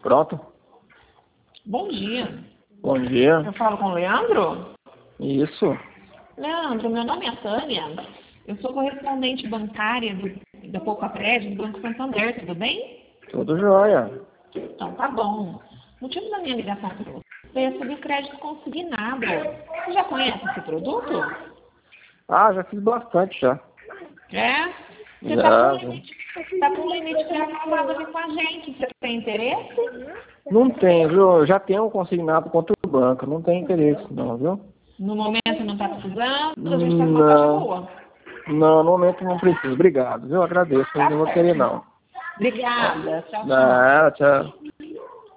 Pronto? Bom dia. Bom dia. Eu falo com o Leandro? Isso. Leandro, meu nome é Tânia. Eu sou correspondente bancária da Poupa Crédito do Banco Santander, tudo bem? Tudo jóia. Então, tá bom. O motivo da minha ligação para você é sobre crédito consignado. Você já conhece esse produto? Ah, já fiz bastante já. É? Você Já. tá com um limite pré-aprovado aqui com a gente. Você tem interesse? Não tem, viu? Eu já tenho um consignado contra o banco. Não tem interesse não, viu? No momento não está precisando, a gente está com uma taxa Não. boa. Não, no momento não preciso. Obrigado, viu? Agradeço. Eu não vou querer não. Obrigada. Tchau, tchau. Ah, tchau.